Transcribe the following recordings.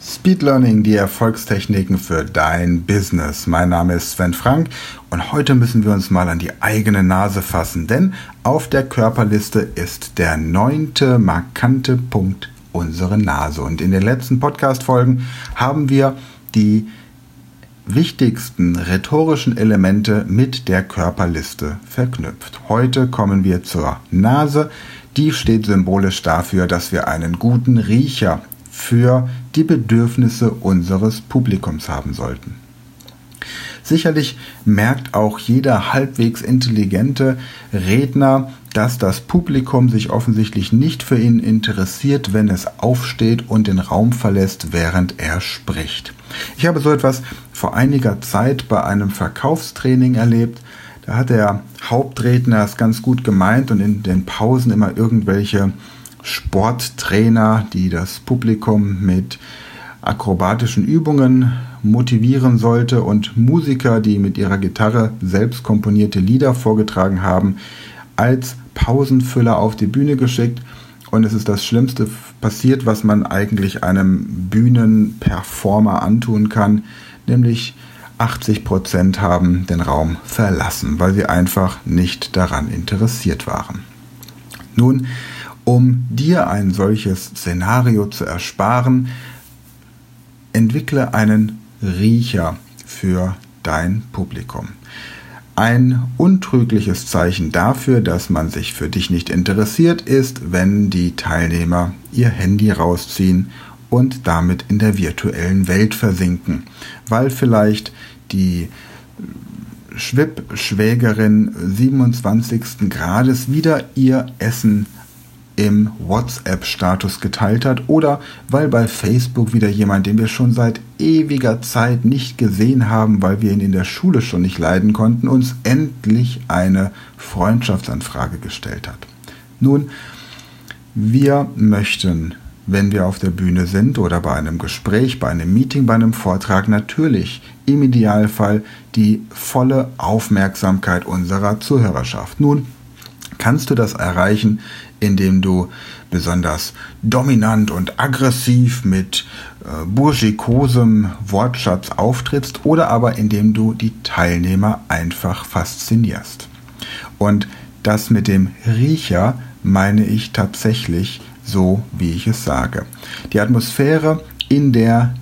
Speed Learning, die Erfolgstechniken für dein Business. Mein Name ist Sven Frank und heute müssen wir uns mal an die eigene Nase fassen, denn auf der Körperliste ist der 9. markante Punkt unsere Nase. Und in den letzten Podcast-Folgen haben wir die wichtigsten rhetorischen Elemente mit der Körperliste verknüpft. Heute kommen wir zur Nase. Die steht symbolisch dafür, dass wir einen guten Riecher für die Bedürfnisse unseres Publikums haben sollten. Sicherlich merkt auch jeder halbwegs intelligente Redner, dass das Publikum sich offensichtlich nicht für ihn interessiert, wenn es aufsteht und den Raum verlässt, während er spricht. Ich habe so etwas vor einiger Zeit bei einem Verkaufstraining erlebt. Da hat der Hauptredner es ganz gut gemeint und in den Pausen immer irgendwelche Sporttrainer, die das Publikum mit akrobatischen Übungen motivieren sollte, und Musiker, die mit ihrer Gitarre selbst komponierte Lieder vorgetragen haben, als Pausenfüller auf die Bühne geschickt. Und es ist das Schlimmste passiert, was man eigentlich einem Bühnenperformer antun kann, nämlich 80% haben den Raum verlassen, weil sie einfach nicht daran interessiert waren. Nun, um dir ein solches Szenario zu ersparen, entwickle einen Riecher für dein Publikum. Ein untrügliches Zeichen dafür, dass man sich für dich nicht interessiert, ist, wenn die Teilnehmer ihr Handy rausziehen und damit in der virtuellen Welt versinken, weil vielleicht die Schwibschwägerin 27. Grades wieder ihr Essen im WhatsApp-Status geteilt hat oder weil bei Facebook wieder jemand, den wir schon seit ewiger Zeit nicht gesehen haben, weil wir ihn in der Schule schon nicht leiden konnten, uns endlich eine Freundschaftsanfrage gestellt hat. Nun, wir möchten, wenn wir auf der Bühne sind oder bei einem Gespräch, bei einem Meeting, bei einem Vortrag, natürlich im Idealfall die volle Aufmerksamkeit unserer Zuhörerschaft. Nun, kannst du das erreichen, indem du besonders dominant und aggressiv mit burschikosem Wortschatz auftrittst oder aber indem du die Teilnehmer einfach faszinierst. Und das mit dem Riecher meine ich tatsächlich so, wie ich es sage. Die Atmosphäre, in der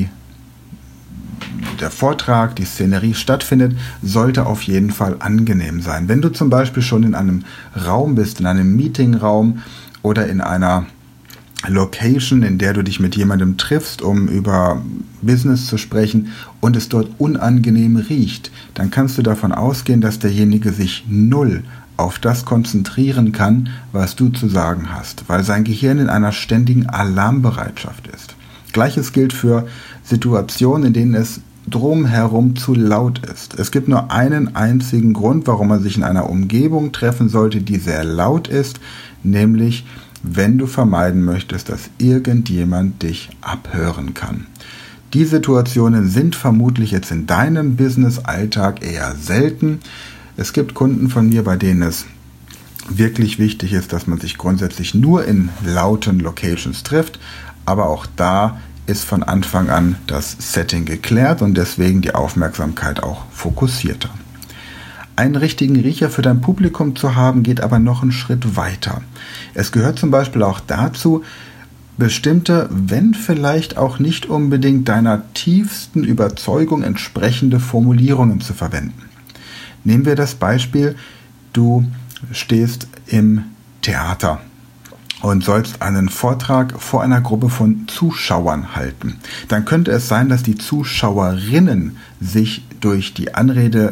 der Vortrag, die Szenerie stattfindet, sollte auf jeden Fall angenehm sein. Wenn du zum Beispiel schon in einem Raum bist, in einem Meetingraum oder in einer Location, in der du dich mit jemandem triffst, um über Business zu sprechen und es dort unangenehm riecht, dann kannst du davon ausgehen, dass derjenige sich null auf das konzentrieren kann, was du zu sagen hast, weil sein Gehirn in einer ständigen Alarmbereitschaft ist. Gleiches gilt für Situationen, in denen es drumherum zu laut ist. Es gibt nur einen einzigen Grund, warum man sich in einer Umgebung treffen sollte, die sehr laut ist, nämlich wenn du vermeiden möchtest, dass irgendjemand dich abhören kann. Die Situationen sind vermutlich jetzt in deinem Business-Alltag eher selten. Es gibt Kunden von mir, bei denen es wirklich wichtig ist, dass man sich grundsätzlich nur in lauten Locations trifft, aber auch da ist von Anfang an das Setting geklärt und deswegen die Aufmerksamkeit auch fokussierter. Einen richtigen Riecher für dein Publikum zu haben, geht aber noch einen Schritt weiter. Es gehört zum Beispiel auch dazu, bestimmte, wenn vielleicht auch nicht unbedingt deiner tiefsten Überzeugung entsprechende Formulierungen zu verwenden. Nehmen wir das Beispiel, du stehst im Theater und sollst einen Vortrag vor einer Gruppe von Zuschauern halten. Dann könnte es sein, dass die Zuschauerinnen sich durch die Anrede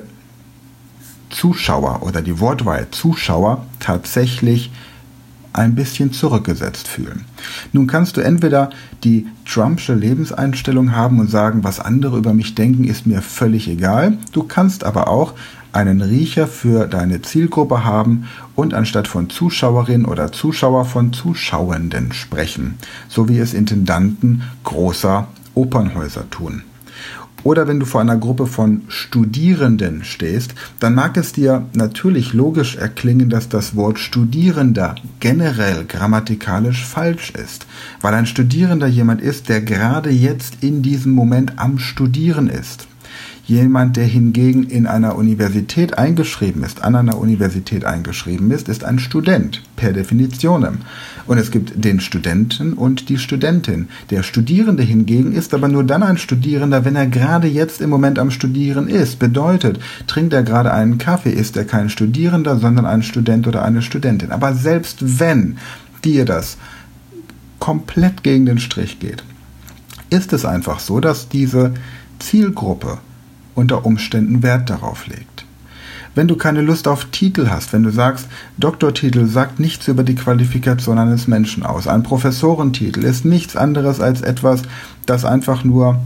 Zuschauer oder die Wortwahl Zuschauer tatsächlich ein bisschen zurückgesetzt fühlen. Nun kannst du entweder die Trumpsche Lebenseinstellung haben und sagen, was andere über mich denken, ist mir völlig egal. Du kannst aber auch einen Riecher für deine Zielgruppe haben und anstatt von Zuschauerin oder Zuschauer von Zuschauenden sprechen, so wie es Intendanten großer Opernhäuser tun. Oder wenn du vor einer Gruppe von Studierenden stehst, dann mag es dir natürlich logisch erklingen, dass das Wort Studierender generell grammatikalisch falsch ist, weil ein Studierender jemand ist, der gerade jetzt in diesem Moment am Studieren ist. Jemand, der hingegen in einer Universität eingeschrieben ist, an einer Universität eingeschrieben ist ein Student, per Definitionem. Und es gibt den Studenten und die Studentin. Der Studierende hingegen ist aber nur dann ein Studierender, wenn er gerade jetzt im Moment am Studieren ist. Bedeutet, trinkt er gerade einen Kaffee, ist er kein Studierender, sondern ein Student oder eine Studentin. Aber selbst wenn dir das komplett gegen den Strich geht, ist es einfach so, dass diese Zielgruppe unter Umständen Wert darauf legt. Wenn du keine Lust auf Titel hast, wenn du sagst, Doktortitel sagt nichts über die Qualifikation eines Menschen aus, ein Professorentitel ist nichts anderes als etwas, das einfach nur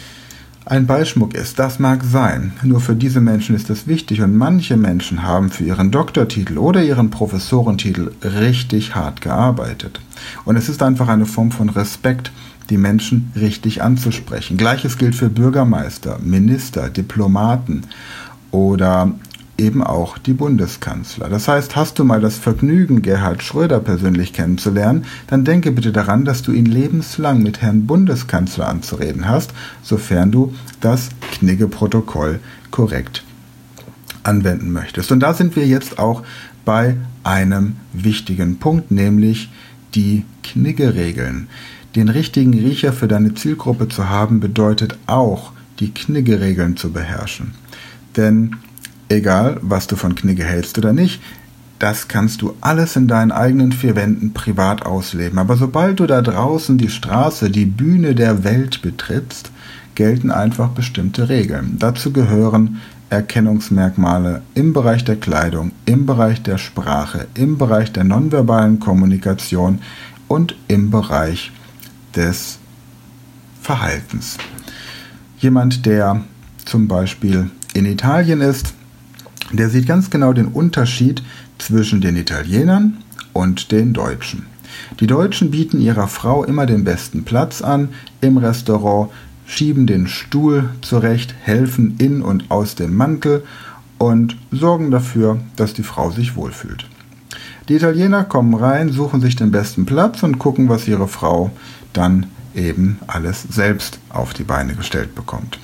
ein Beischmuck ist, das mag sein. Nur für diese Menschen ist es wichtig und manche Menschen haben für ihren Doktortitel oder ihren Professorentitel richtig hart gearbeitet. Und es ist einfach eine Form von Respekt, die Menschen richtig anzusprechen. Gleiches gilt für Bürgermeister, Minister, Diplomaten oder eben auch die Bundeskanzler. Das heißt, hast du mal das Vergnügen, Gerhard Schröder persönlich kennenzulernen, dann denke bitte daran, dass du ihn lebenslang mit Herrn Bundeskanzler anzureden hast, sofern du das Knigge-Protokoll korrekt anwenden möchtest. Und da sind wir jetzt auch bei einem wichtigen Punkt, nämlich die Knigge-Regeln. Den richtigen Riecher für deine Zielgruppe zu haben, bedeutet auch, die Knigge-Regeln zu beherrschen. Denn egal, was du von Knigge hältst oder nicht, das kannst du alles in deinen eigenen vier Wänden privat ausleben. Aber sobald du da draußen die Straße, die Bühne der Welt betrittst, gelten einfach bestimmte Regeln. Dazu gehören Erkennungsmerkmale im Bereich der Kleidung, im Bereich der Sprache, im Bereich der nonverbalen Kommunikation und im Bereich des Verhaltens. Jemand, der zum Beispiel in Italien ist, der sieht ganz genau den Unterschied zwischen den Italienern und den Deutschen. Die Deutschen bieten ihrer Frau immer den besten Platz an im Restaurant, schieben den Stuhl zurecht, helfen in und aus dem Mantel und sorgen dafür, dass die Frau sich wohlfühlt. Die Italiener kommen rein, suchen sich den besten Platz und gucken, was ihre Frau dann eben alles selbst auf die Beine gestellt bekommt.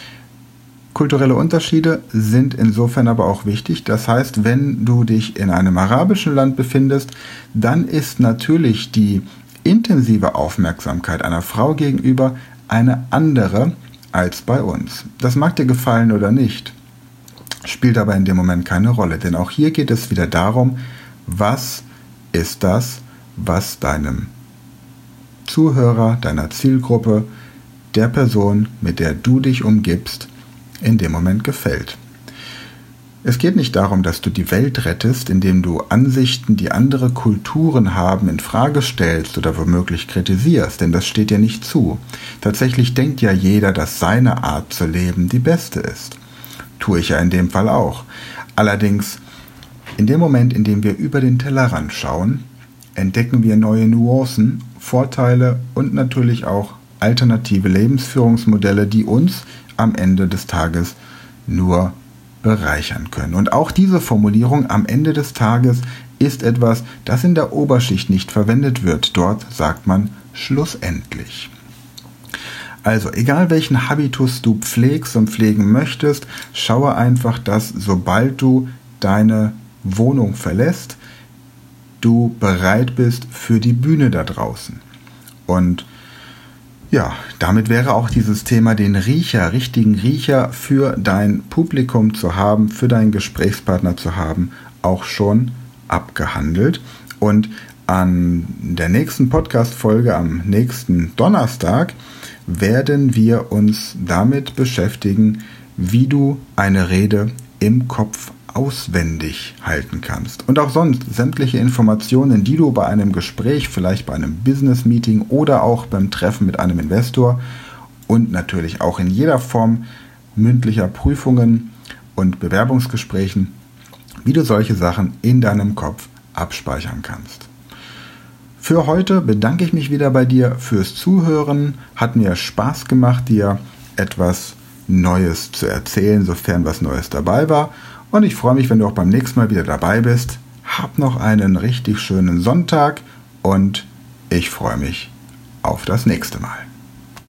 Kulturelle Unterschiede sind insofern aber auch wichtig. Das heißt, wenn du dich in einem arabischen Land befindest, dann ist natürlich die intensive Aufmerksamkeit einer Frau gegenüber eine andere als bei uns. Das mag dir gefallen oder nicht, spielt aber in dem Moment keine Rolle. Denn auch hier geht es wieder darum, was ist das, was deinem Zuhörer, deiner Zielgruppe, der Person, mit der du dich umgibst, in dem Moment gefällt. Es geht nicht darum, dass du die Welt rettest, indem du Ansichten, die andere Kulturen haben, in Frage stellst oder womöglich kritisierst, denn das steht dir nicht zu. Tatsächlich denkt ja jeder, dass seine Art zu leben die beste ist. Tue ich ja in dem Fall auch. Allerdings, in dem Moment, in dem wir über den Tellerrand schauen, entdecken wir neue Nuancen, Vorteile und natürlich auch alternative Lebensführungsmodelle, die uns am Ende des Tages nur bereichern können. Und auch diese Formulierung am Ende des Tages ist etwas, das in der Oberschicht nicht verwendet wird. Dort sagt man schlussendlich. Also, egal welchen Habitus du pflegst und pflegen möchtest, schaue einfach, dass sobald du deine Wohnung verlässt, du bereit bist für die Bühne da draußen. Und ja, damit wäre auch dieses Thema, den richtigen Riecher für dein Publikum zu haben, für deinen Gesprächspartner zu haben, auch schon abgehandelt. Und an der nächsten Podcast-Folge am nächsten Donnerstag werden wir uns damit beschäftigen, wie du eine Rede im Kopf auswendig halten kannst. Und auch sonst sämtliche Informationen, die du bei einem Gespräch, vielleicht bei einem Business-Meeting oder auch beim Treffen mit einem Investor und natürlich auch in jeder Form mündlicher Prüfungen und Bewerbungsgesprächen, wie du solche Sachen in deinem Kopf abspeichern kannst. Für heute bedanke ich mich wieder bei dir fürs Zuhören. Hat mir Spaß gemacht, dir etwas Neues zu erzählen, sofern was Neues dabei war. Und ich freue mich, wenn du auch beim nächsten Mal wieder dabei bist. Hab noch einen richtig schönen Sonntag und ich freue mich auf das nächste Mal.